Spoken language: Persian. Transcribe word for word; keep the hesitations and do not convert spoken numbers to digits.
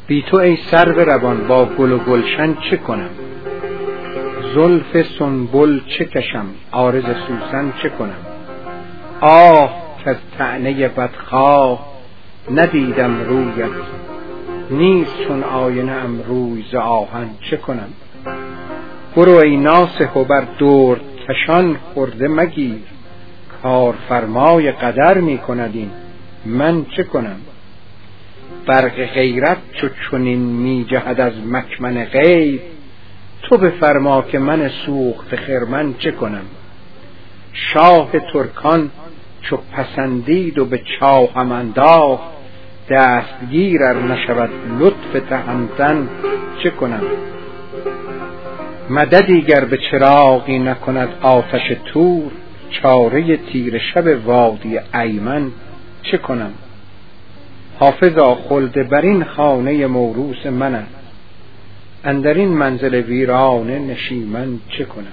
بی تو ای سرو روان با گل و گلشن چه کنم؟ زلف سنبل چه کشم، عارض سوسن چه کنم؟ آه کز طعنه بدخواه ندیدم رویت، نیست چون آینه ام روی ز آهن چه کنم؟ برو ای ناصح و بر درد کشان خرده مگیر، کارفرمای قدر می کند این من چه کنم؟ برق غیرت چو چنین می جهد از مکمن غیب، تو بفرما که من سوخته خرمن چه کنم؟ شاه ترکان چو پسندید و به چاهم انداخت، دستگیر ار نشود لطف تهمتن چه کنم؟ مددی گر به چراغی نکند آتش طور، چاره تیره شب وادی ایمن چه کنم؟ حافظا خلد بر این خانه موروث من است، اندر این منزل ویرانه نشیمن چه کنم؟